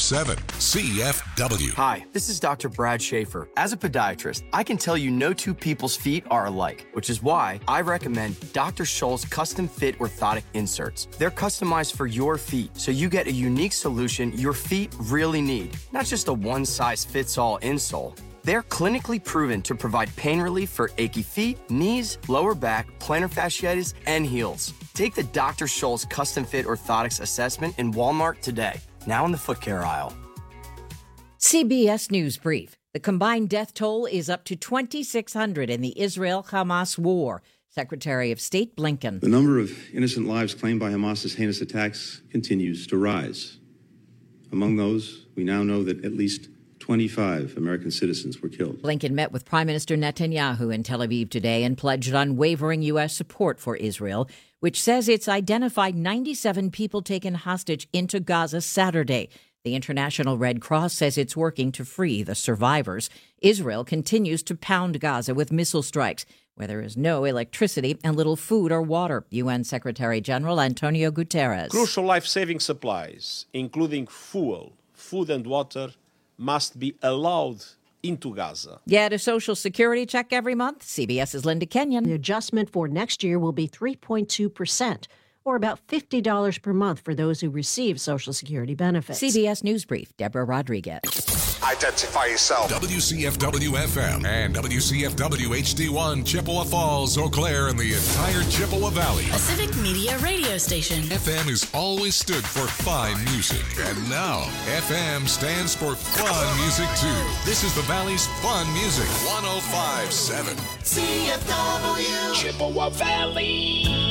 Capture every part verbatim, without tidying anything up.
seven C F W. Hi, this is Doctor Brad Schaefer. As a podiatrist, I can tell you no two people's feet are alike, which is why I recommend Doctor Scholl's custom fit orthotic inserts. They're customized for your feet, so you get a unique solution your feet really need, not just a one-size-fits-all insole. They're clinically proven to provide pain relief for achy feet, knees, lower back, plantar fasciitis, and heels. Take the Doctor Scholl's custom fit orthotics assessment in Walmart today. Now in the foot care aisle. C B S News Brief. The combined death toll is up to twenty-six hundred in the Israel-Hamas war. Secretary of State Blinken. The number of innocent lives claimed by Hamas's heinous attacks continues to rise. Among those, we now know that at least twenty-five American citizens were killed. Blinken met with Prime Minister Netanyahu in Tel Aviv today and pledged unwavering U S support for Israel, which says it's identified ninety-seven people taken hostage into Gaza Saturday. The International Red Cross says it's working to free the survivors. Israel continues to pound Gaza with missile strikes, where there is no electricity and little food or water. U N Secretary General Antonio Guterres. Crucial life-saving supplies, including fuel, food and water, must be allowed into Gaza. Get a Social Security check every month? CBS's Linda Kenyon. The adjustment for next year will be three point two percent, or about fifty dollars per month for those who receive Social Security benefits. C B S News Brief, Deborah Rodriguez. Identify yourself. W C F W F M and W C F W H D one, Chippewa Falls, Eau Claire, and the entire Chippewa Valley. A civic media radio station. F M has always stood for fine music. And now, F M stands for fun music, too. This is the Valley's fun music. one oh five point seven. C F W. Chippewa Valley.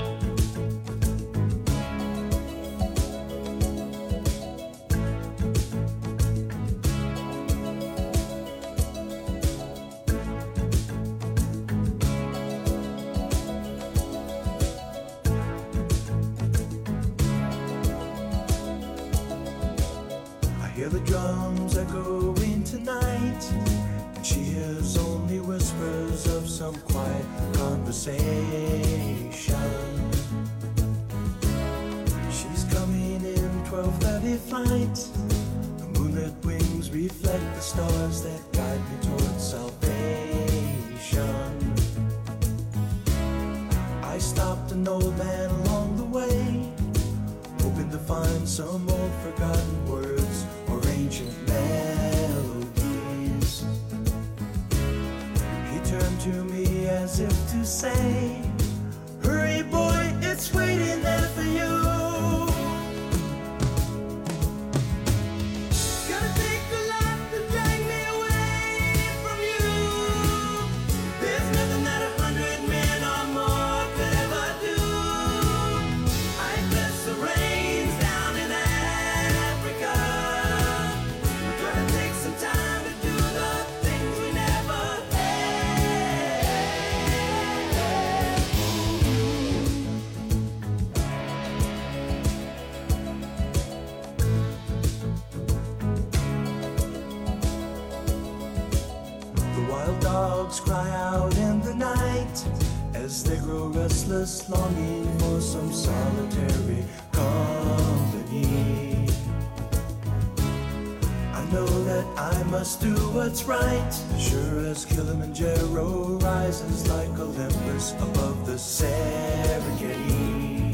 Hear the drums echoing tonight, and she hears only whispers of some quiet conversation. She's coming in twelve thirty flight. The moonlit wings reflect the stars that guide me towards salvation. I stopped an old man along the way, hoping to find some old forgotten words or ancient melodies. He turned to me as if to say, hurry boy, it's waiting there for you. Gonna take a lot to drag me away from you. There's nothing that a hundred men or more could ever do. I bless the rains down in Africa. We're gonna take some time to do the things we never The wild dogs cry out in the night as they grow restless, longing for some solitary company. I know that I must do what's right, sure as Kilimanjaro rises like Olympus above the Serengeti.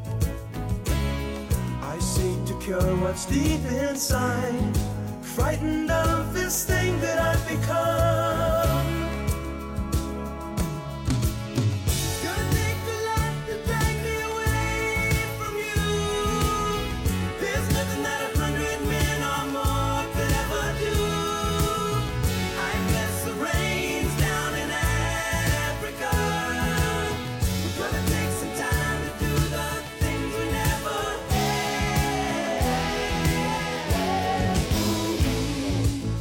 I seek to cure what's deep inside, frightened of this thing that I've become. Gonna take a lot to drag me away from you. There's nothing that a hundred men or more could ever do. I bless the rains down in Africa. We're gonna take some time to do the things we never had.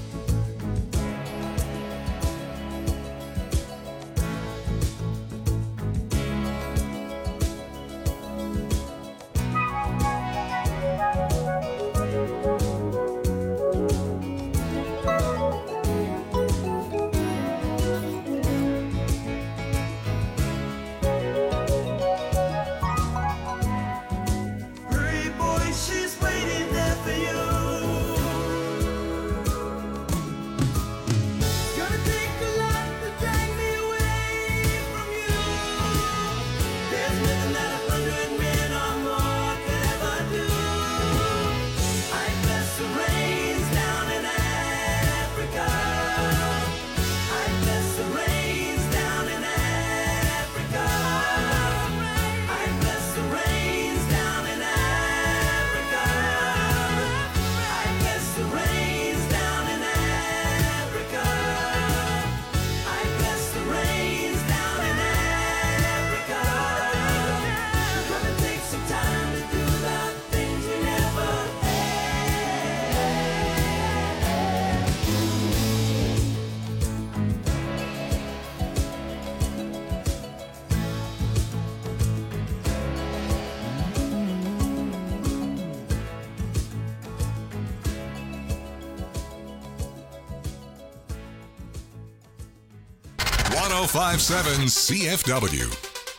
one oh five point seven C F W.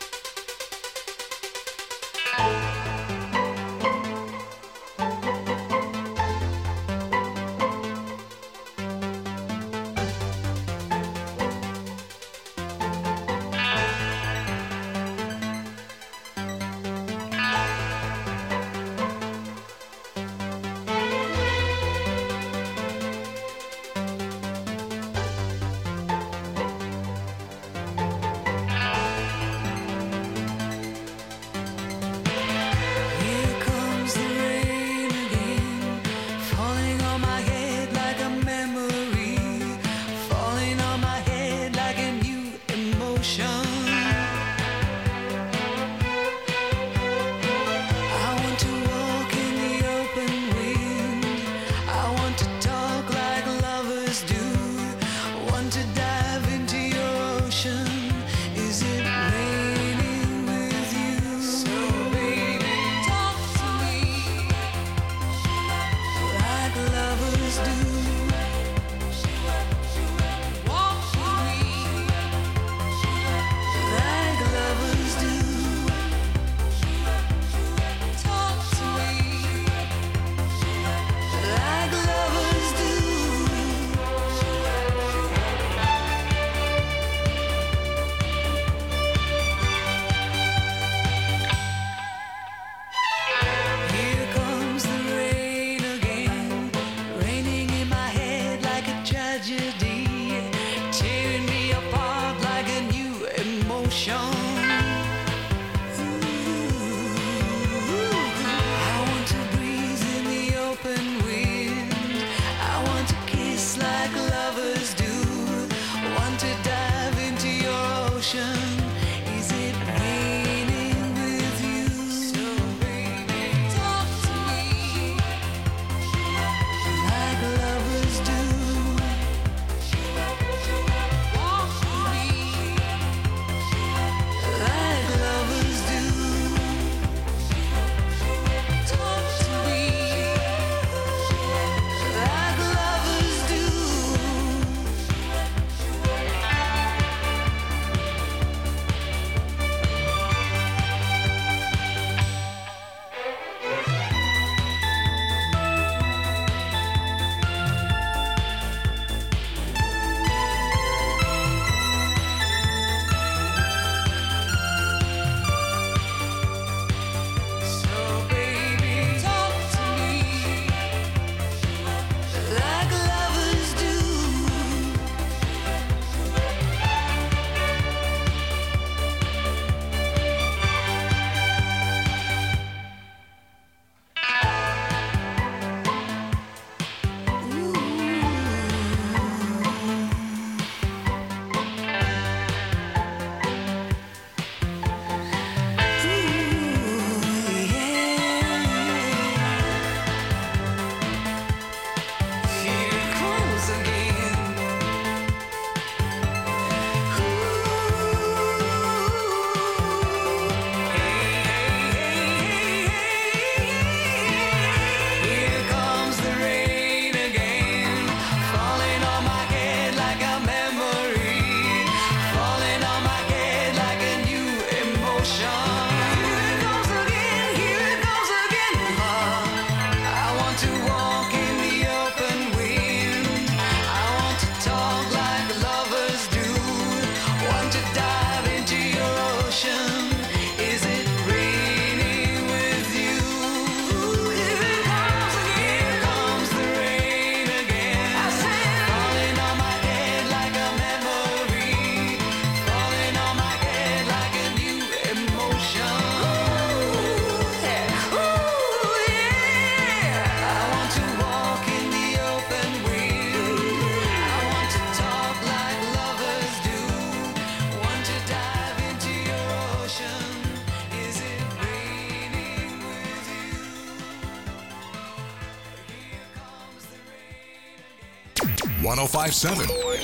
one oh five point seven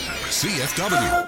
C F W.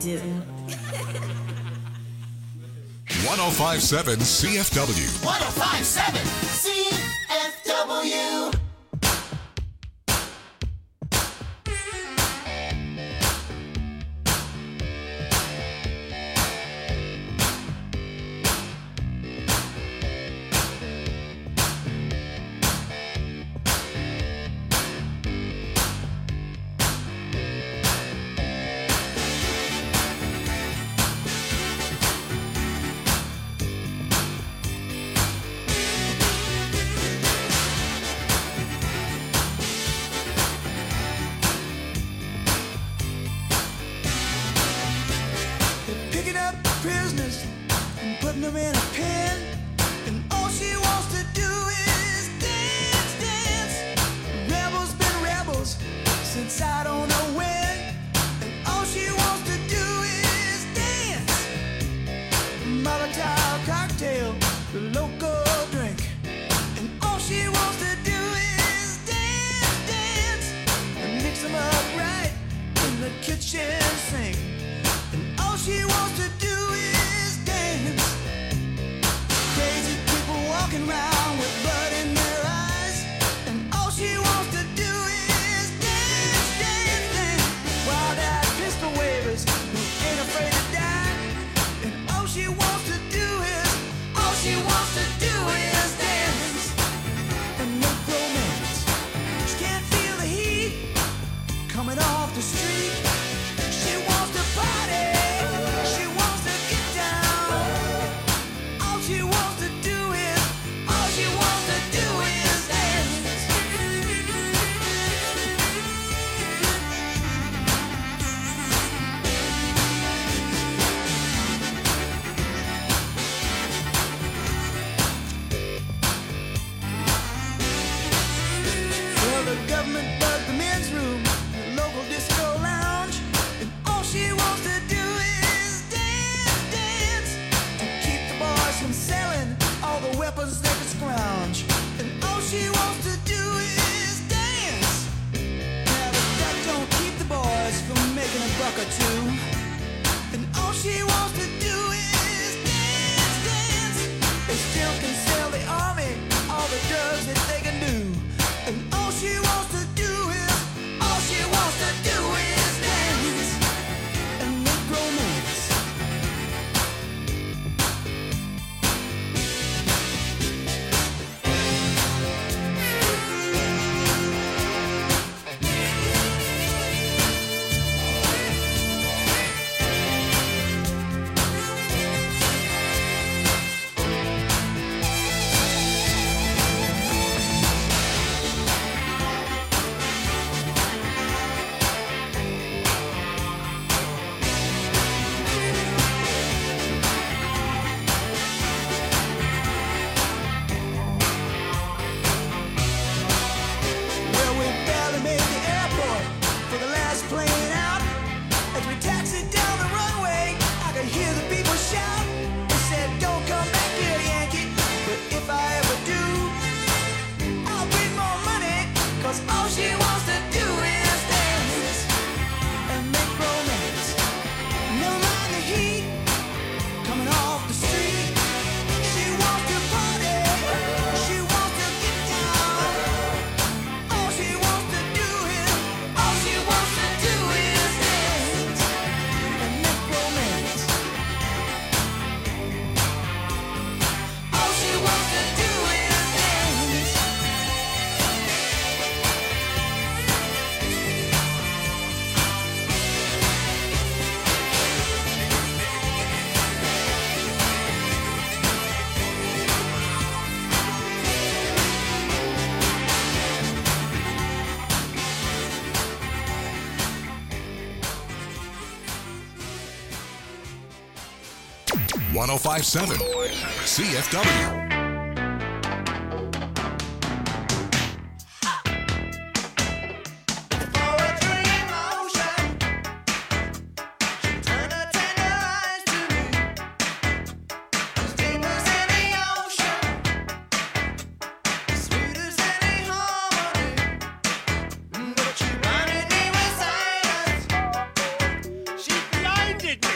do. one oh five point seven C F W. one oh five point seven C F W. Prisoners and putting them in a pen, and all she wants to do is dance, dance. Rebels been rebels since I don't know when, and all she wants to do is dance. Molotov cocktail, the local drink, and all she wants to do is dance, dance, and mix them up right in the kitchen sink, and all she wants to do walking around with blood in their eyes, and all she wants to do is dance, dance, dance. Wild-eyed pistol wavers who ain't afraid to die, and all she wants to do is, all she wants to do is dance and make romance. She can't feel the heat coming off the street. She wants to party, she wants to get down. All she wants to do is, all she wants to do is dance. Well, the government bugged the men's room, the local disco lounge, and all she wants to do is dance, dance, to keep the boys from selling all the weapons they can scrounge, and all she wants to do is dance. Now, but that don't keep the boys from making a buck or two, and all she wants to do is dance, dance. They still can sell the army all the drugs that they can do, and all she wants to do is, all she wants to do is dance and make romance. Well, we barely made the airport for the last plane out. As we taxied down the runway, I could hear the people shout. They said, "Don't come back here, Yankee, but if I ever do, I'll bring more money, 'cause all she wants to do is dance and make romance. Never mind the heat coming off the street. She wants to party, she wants to get down. All she wants to do is, all she wants to do is dance and make romance. All she wants to do is dance. one oh five point seven C F W. Poetry in motion. Turn her tender eyes to me. As deep as any ocean, sweet as any harmony. But she blinded me with silence. She blinded me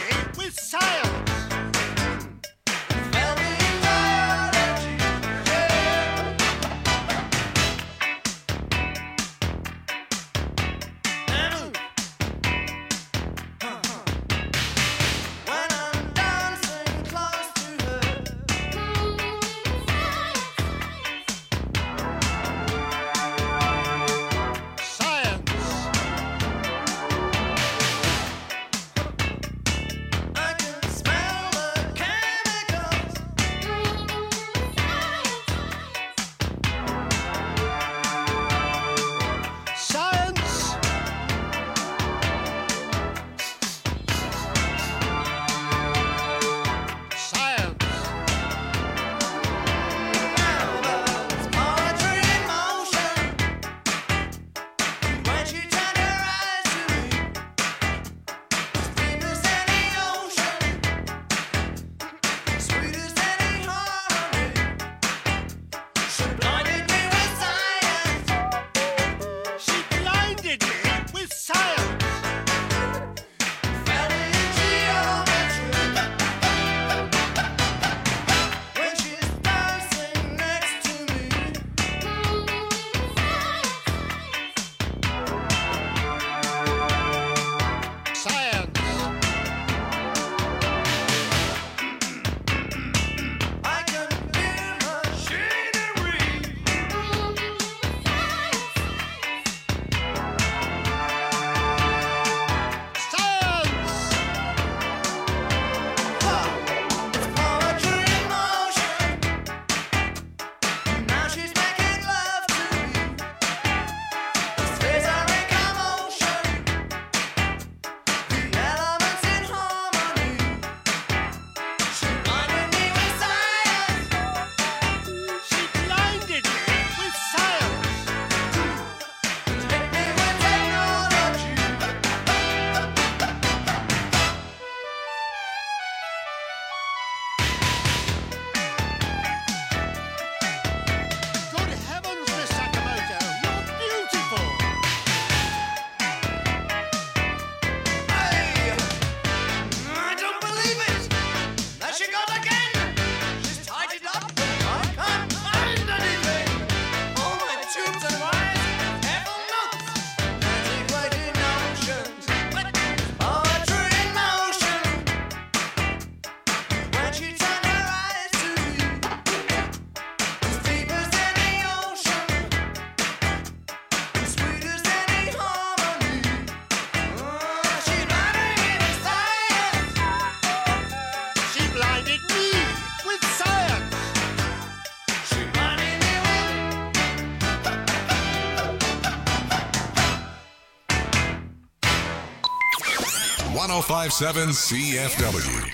oh five point seven C F W.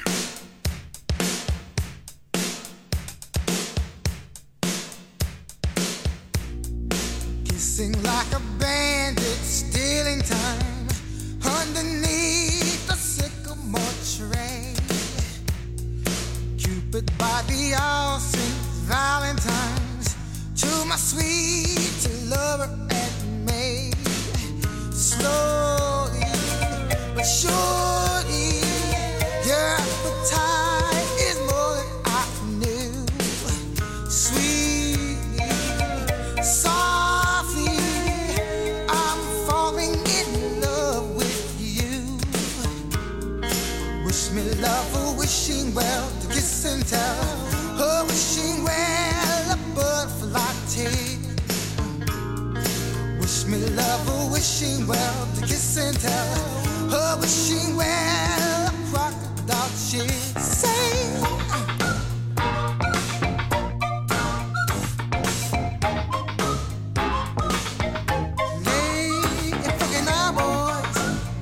Kissing like a bandit, stealing time underneath the sycamore tree. Cupid by the all Saint Valentine's to my sweet lover and me. Slowly but surely, your appetite is more than I knew. Sweetly, softly, I'm falling in love with you. Wish me love, a wishing well, to kiss and tell. A wishing well, a butterfly taste. Wish me love, a wishing well, to kiss and tell. A wishing well, a crocodile shit. Say, lay and fucking our boys.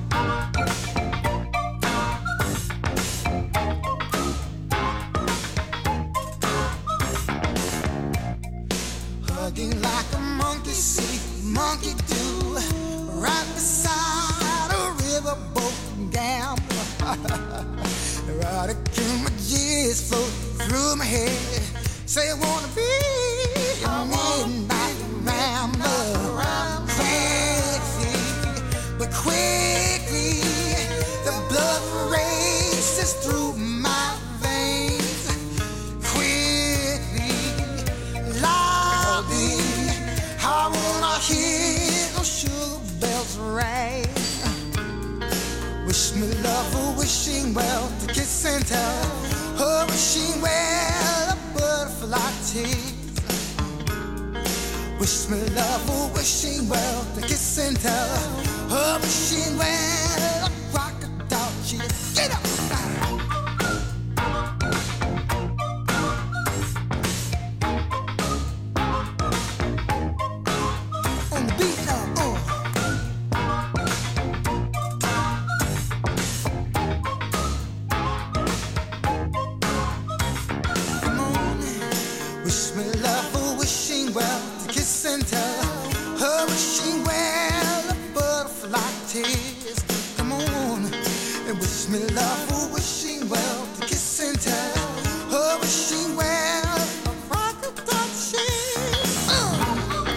Hugging like a monkey see, monkey do, right beside a riverboat gambler. Erotic images float through my head. Say I wanna be a midnight rambler. Quickly, but quickly, the blood races through my veins. Quickly, loudly, I wanna hear those sugar bells ring. Wish me love, a wishing well, to kiss and tell. A wishing well, a butterfly taste. Wish me love, a wishing well, to kiss and tell. A wishing well, a crocodile cheese. Get up! On the beat now, uh. Come on, wish me love, a wishing well, to kiss and tell. A wishing well, a butterfly taste. Come on, and wish me love, a wishing well, to kiss and tell. A wishing well, a crocodile shit. Uh.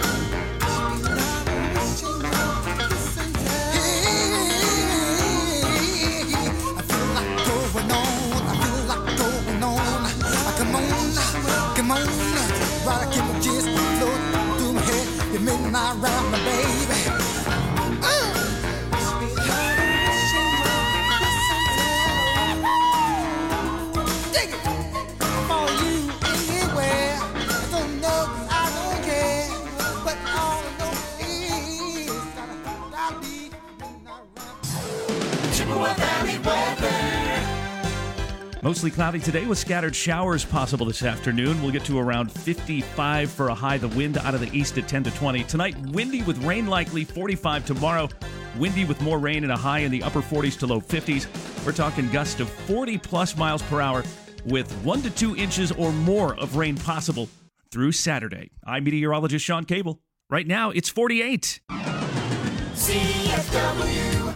I feel like going on, I feel like going on. Come on, come on, right, I keep my gist float through my head. You midnight round my baby. Dig it, for you anywhere. I don't know, I don't care, but all I know is that I'll be midnight round. Chippewa Valley weather. Mostly cloudy today with scattered showers possible this afternoon. We'll get to around fifty-five for a high. The wind out of the east at ten to twenty. Tonight, windy with rain likely, forty-five tomorrow. Windy with more rain and a high in the upper forties to low fifties. We're talking gusts of forty plus miles per hour with one to two inches or more of rain possible through Saturday. I'm meteorologist Sean Cable. Right now, it's forty-eight. C F W.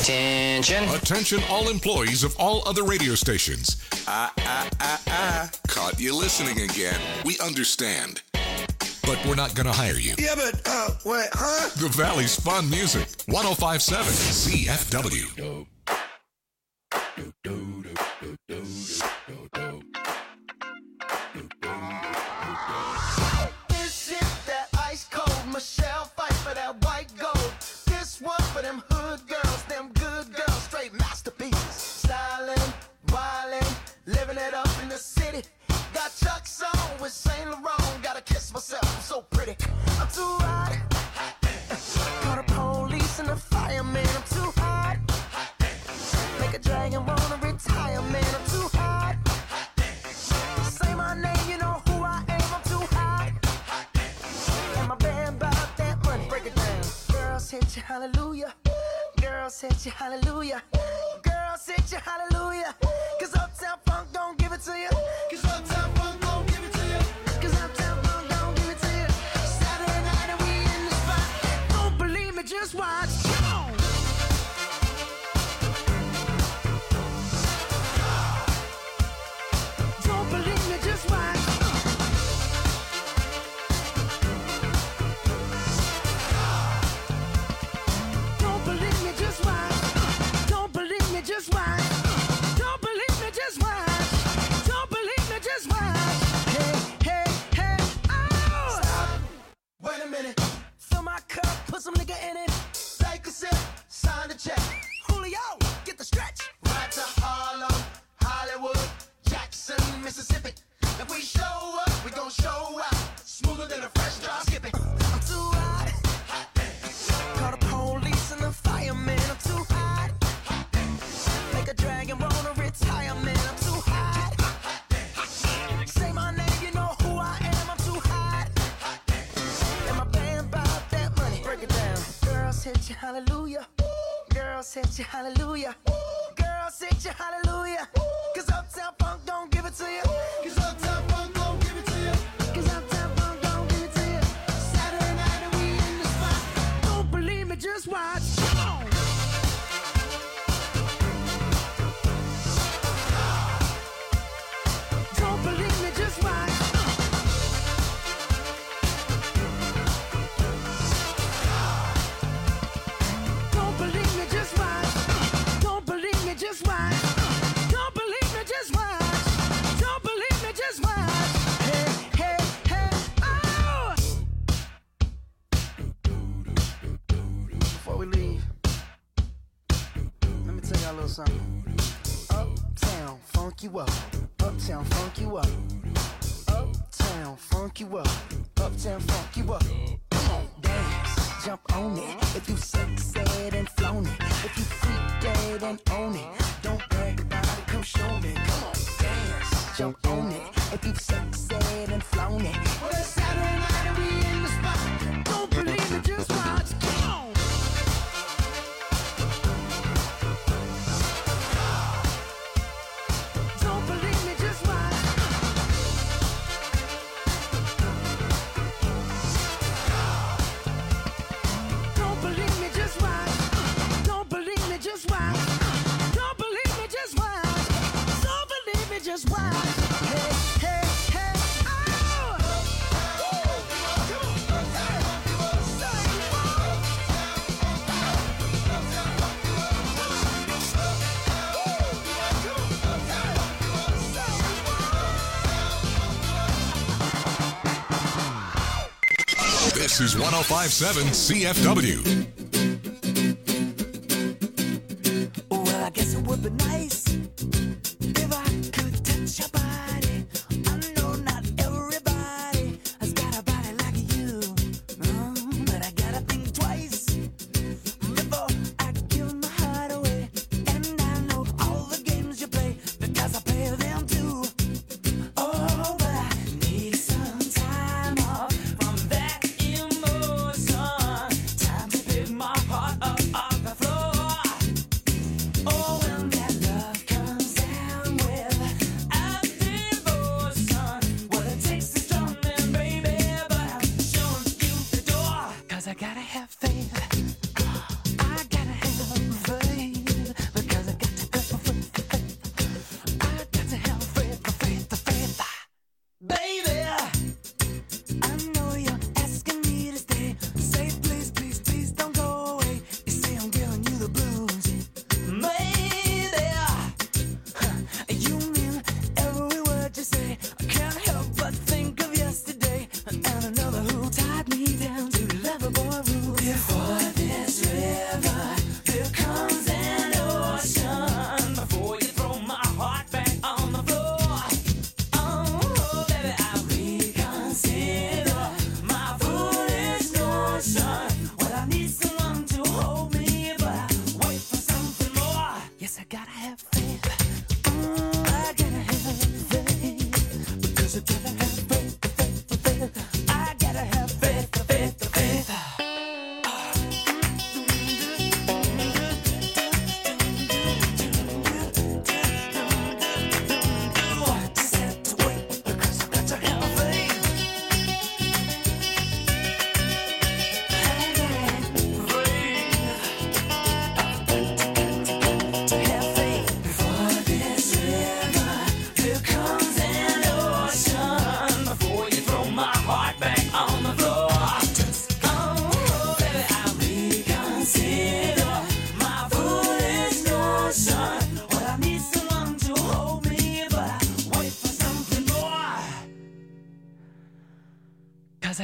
Attention. Attention all employees of all other radio stations. Ah, ah, ah, ah. Caught you listening again. We understand. But we're not going to hire you. Yeah, but, uh, wait, huh? The Valley's Fun Music. one oh five point seven C F W. This is that ice cold Michelle fight for that white gold. This one for them hood girls, them good girls, straight masterpieces. Stylin', wildin', living it up in the city. Got Chuck's on with Saint Laurent. Gotta kiss myself, I'm so pretty. I'm too hot. Call the police and the fireman. I'm too hot. Make a dragon wanna retire, man. I'm too hot. Say my name, you know who I am. I'm too hot. And my band bought that money. Break it down. Girls hit you, hallelujah. Girls hit you, hallelujah. Girls hit you, hallelujah. Cause Uptown Funk don't give it to you. Cause Uptown Funk don't give it to you. Cause Uptown Funk don't give it to you. Saturday night and we in the spot. Don't believe me, just watch. Come on. Don't believe me, just watch. Don't believe me, just watch. Don't believe me, just watch. Don't believe me, just watch. Don't believe me, just watch. Hey, hey, hey, oh! Stop. Wait a minute. Fill my cup, put some nigga in it. Take a sip, sign the check. Julio, get the stretch. Right to Harlem, Hollywood, Jackson, Mississippi. If we show up, we gon' show out. Smoother than a fresh drop skipping. I'm too hot. Call the police and the fireman. I'm too hot. Make a dragon wanna retire, man. I'm too hot. Say my name, you know who I am. I'm too hot. And my band bought that money. Break it down. Girls hit you, hallelujah. Girls hit you, hallelujah. Girls hit you, hallelujah. Cause Uptown Funk don't give it to you. Cause Uptown Funk don't give it to you. Cause Uptown Funk don't give it to you. Saturday night and we in the spot. Don't believe me, just watch. Come on. Don't believe me, just watch. Don't believe me, just watch. Don't believe me, just watch. Don't believe me, just watch. Don't believe me, just watch. Hey, hey, hey, oh! Before we leave, let me tell y'all a little something. Uptown, funk you up. Uptown, funk you up. Uptown, funk you up. Uptown, funk you up. Come on, dance, jump on it. If you sexed and flown it. If you freak dead and own it. Don't brag about it, come show me. Come on, dance, jump on it. If you sexed and flown it. Well, it's Saturday night and we in the spot. Don't believe it, just watch. Come on. Don't believe me, just watch. Don't believe me, just watch. Don't believe me, just watch. Don't believe me, just watch. Don't believe me, just watch. Hey, hey, hey, oh! This is one oh five point seven C F W. Well, I guess it would be nice if I could touch your body. I know not everybody has got a body like you, mm, but I gotta think twice before I give my heart away. And I know all the games you play because I play them too. Oh, but I need some time off from that emotion. Time to pick my heart up off the floor. Oh, when that love comes down with a devotion, well, it takes a strong man, baby, but I'm showing you the door. Cause I gotta have faith. I gotta have faith.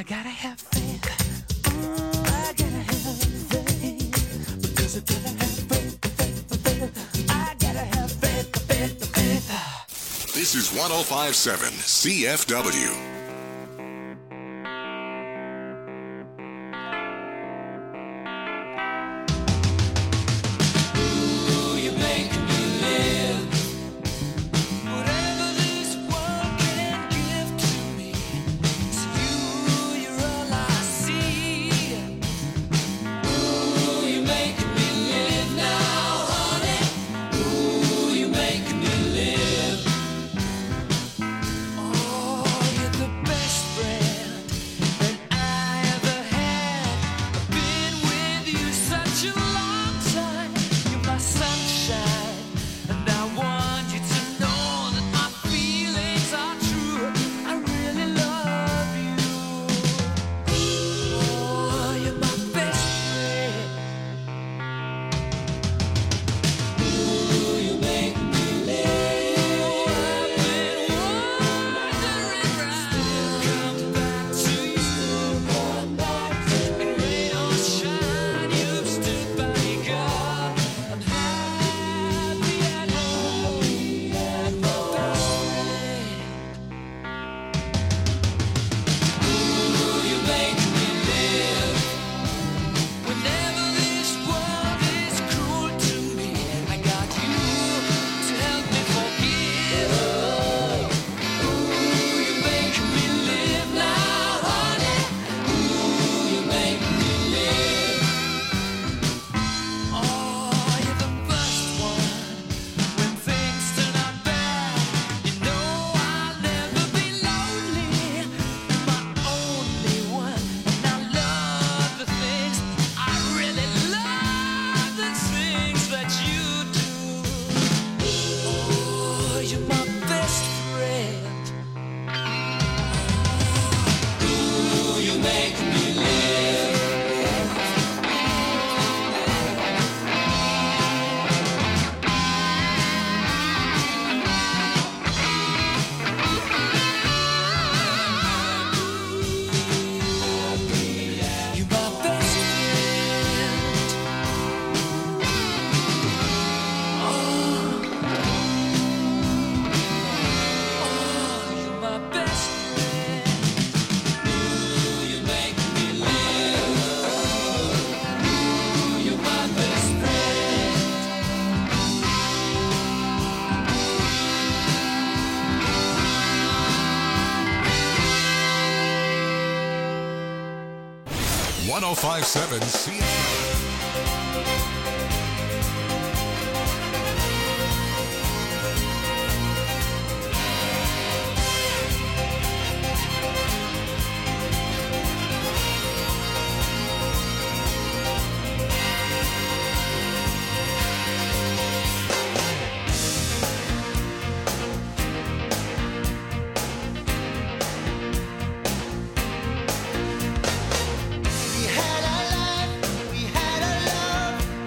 I gotta have faith. Ooh, I gotta have faith. Because I gotta have faith, faith, faith. I gotta have faith, faith, faith. This is one oh five point seven C F W. one oh five point seven C F W. We had a life, we had a love.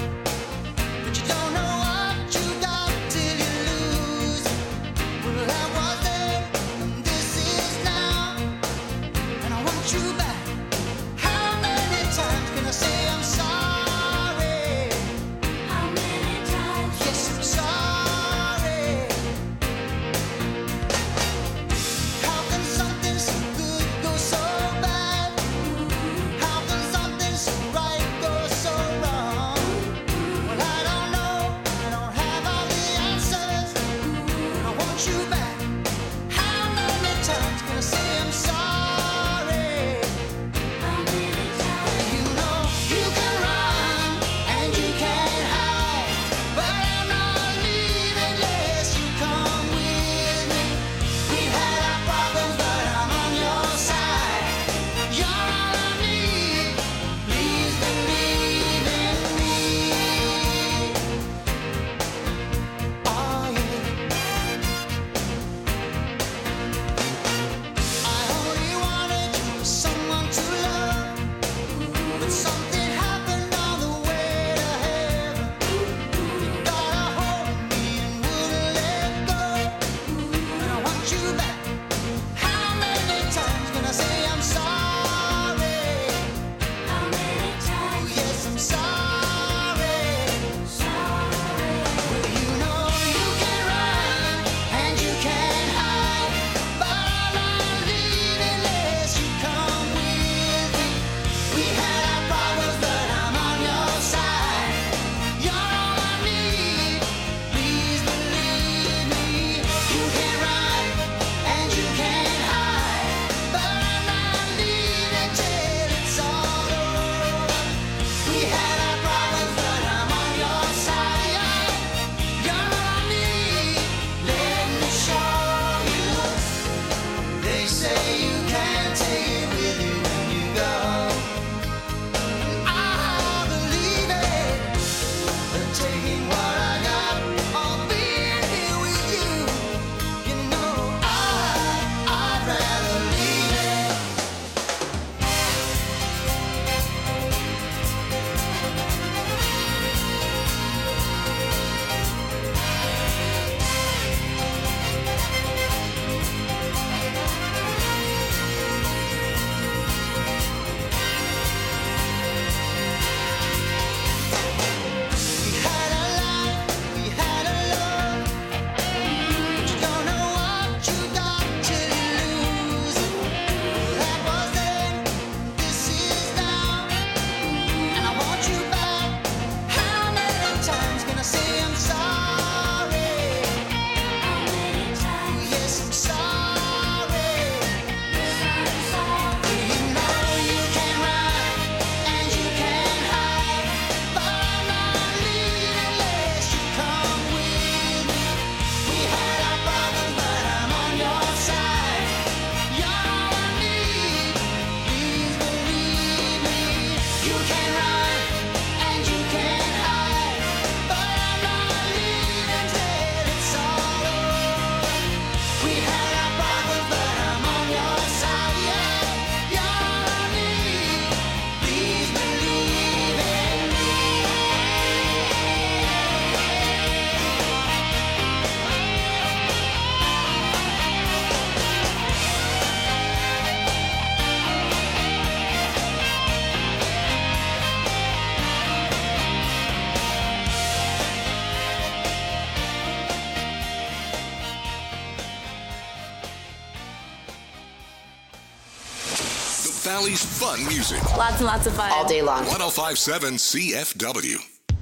Valley's fun music. Lots and lots of fun. All day long. one oh five point seven C F W.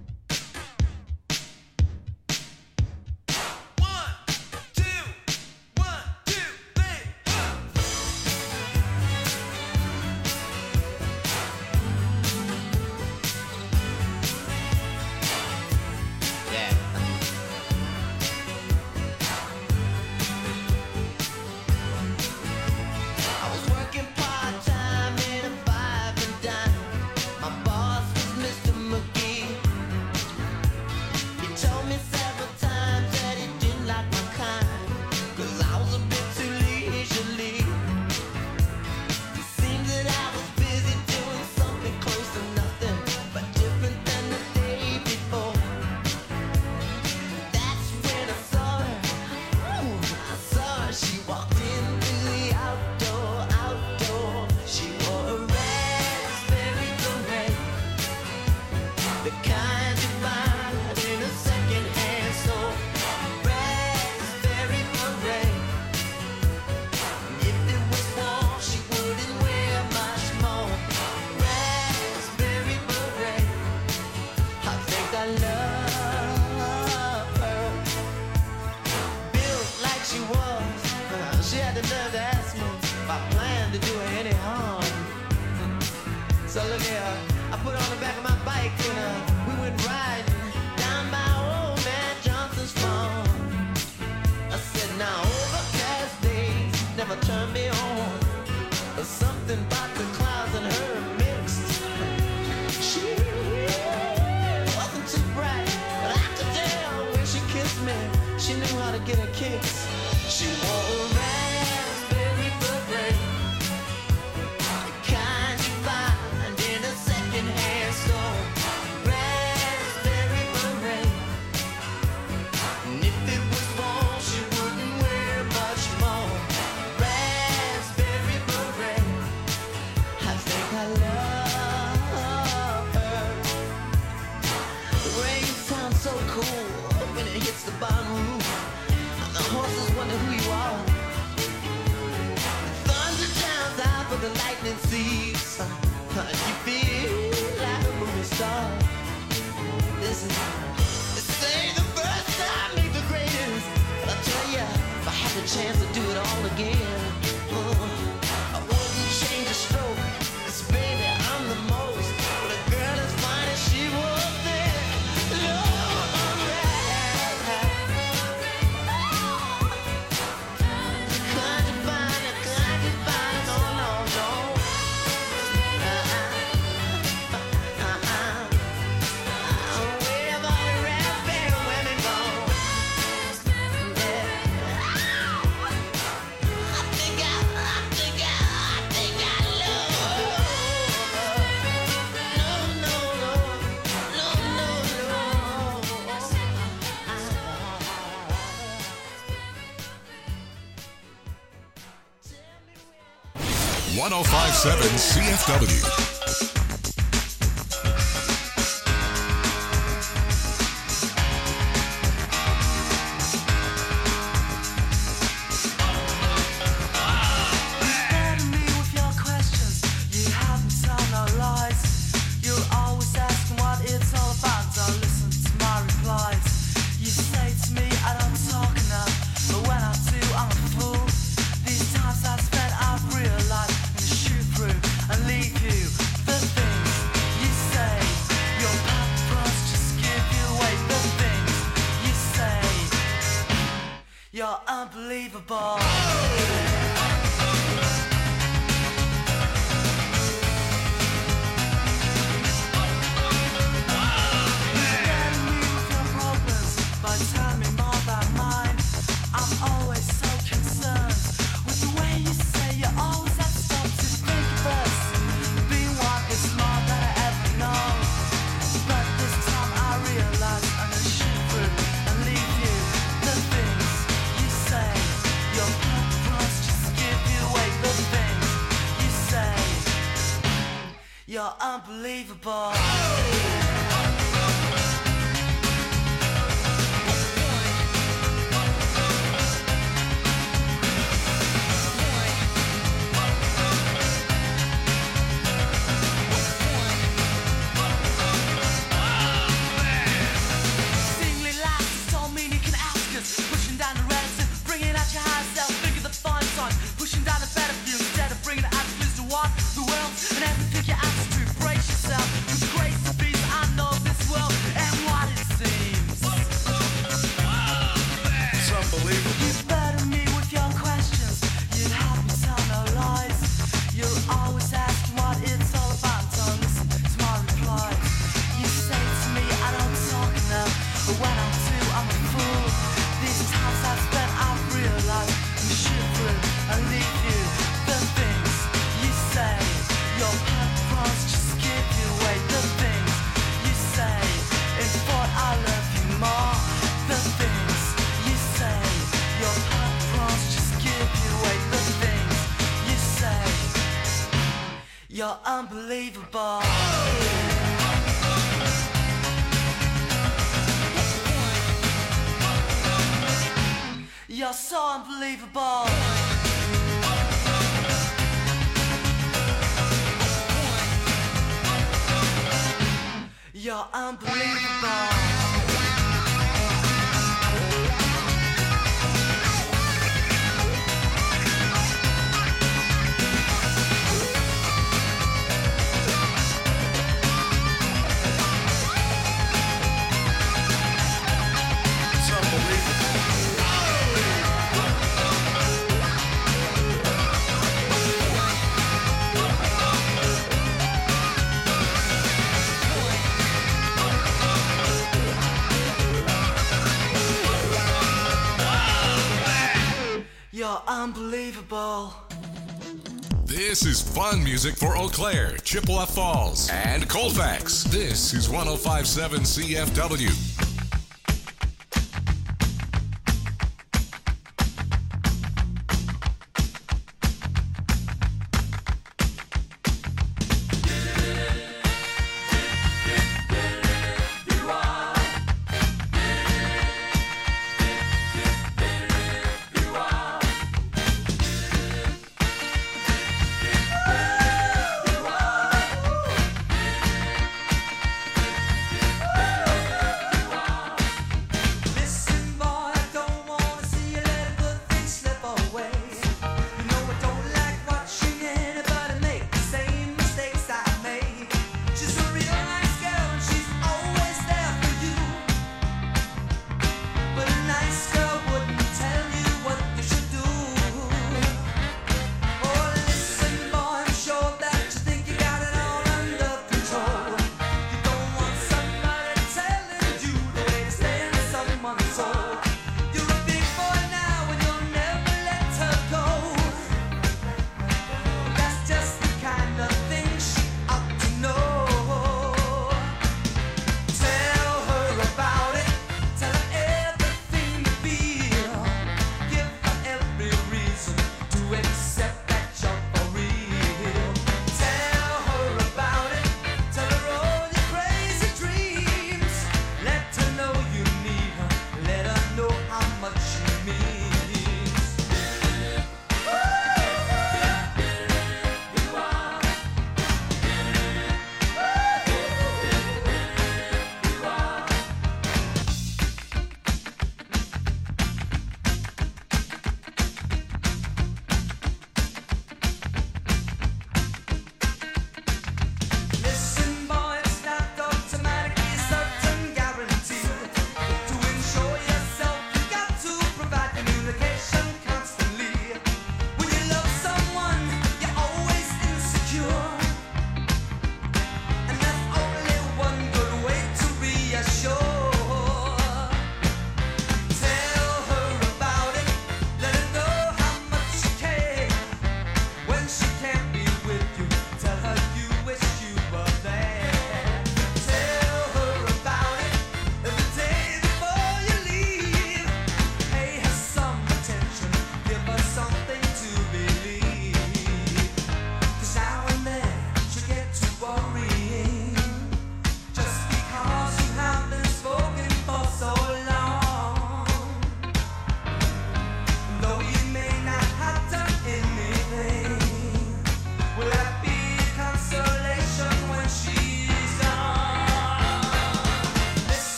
one oh five point seven C F W. You're unbelievable. You're unbelievable. You're unbelievable. You're so unbelievable. You're unbelievable. You're unbelievable. This is fun music for Eau Claire, Chippewa Falls, and Colfax. This is one oh five point seven C F W.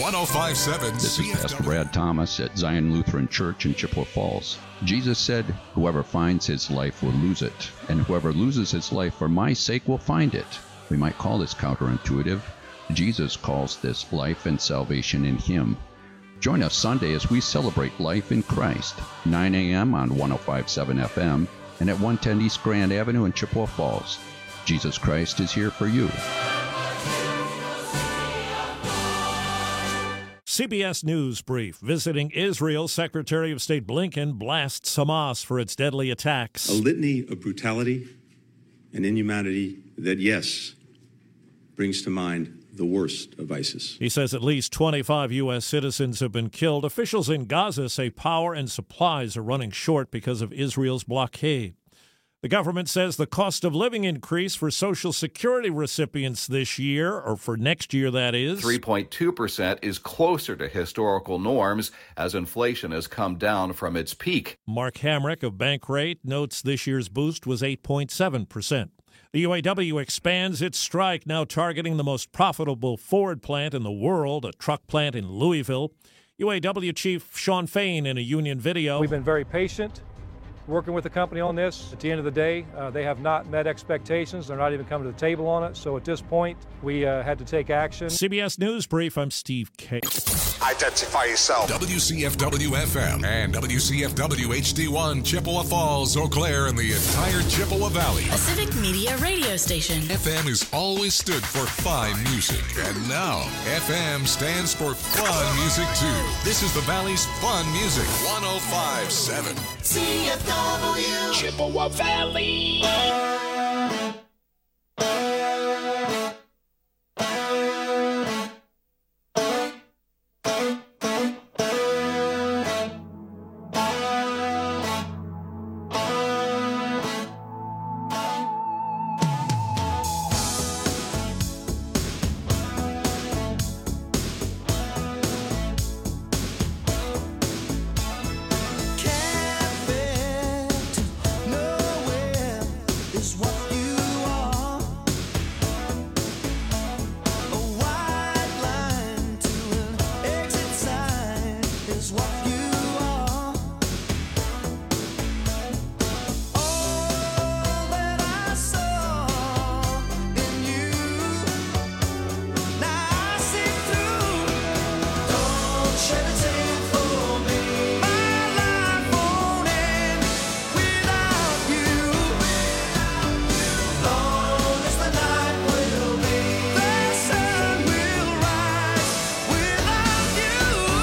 one oh five point seven This is Pastor Brad Thomas at Zion Lutheran Church in Chippewa Falls. Jesus said, "Whoever finds his life will lose it, and whoever loses his life for my sake will find it." We might call this counterintuitive. Jesus calls this life and salvation in him. Join us Sunday as we celebrate life in Christ, nine a.m. on one oh five point seven F M and at one ten East Grand Avenue in Chippewa Falls. Jesus Christ is here for you. C B S News Brief. Visiting Israel, Secretary of State Blinken blasts Hamas for its deadly attacks. A litany of brutality and inhumanity that, yes, brings to mind the worst of ISIS. He says at least twenty-five U S citizens have been killed. Officials in Gaza say power and supplies are running short because of Israel's blockade. The government says the cost of living increase for Social Security recipients this year, or for next year, that is, three point two percent is closer to historical norms as inflation has come down from its peak. Mark Hamrick of Bankrate notes this year's boost was eight point seven percent. The U A W expands its strike, now targeting the most profitable Ford plant in the world, a truck plant in Louisville. U A W Chief Sean Fain in a union video. We've been very patient working with the company on this. At the end of the day, uh, they have not met expectations. They're not even coming to the table on it. So at this point, we uh, had to take action. C B S News Brief, I'm Steve K. Identify yourself. W C F W F M and W C F W H D one, Chippewa Falls, Eau Claire, and the entire Chippewa Valley. A civic media radio station. F M has always stood for fine music. And now, F M stands for fun music, too. This is the Valley's fun music. one oh five point seven C F W Chippewa Valley.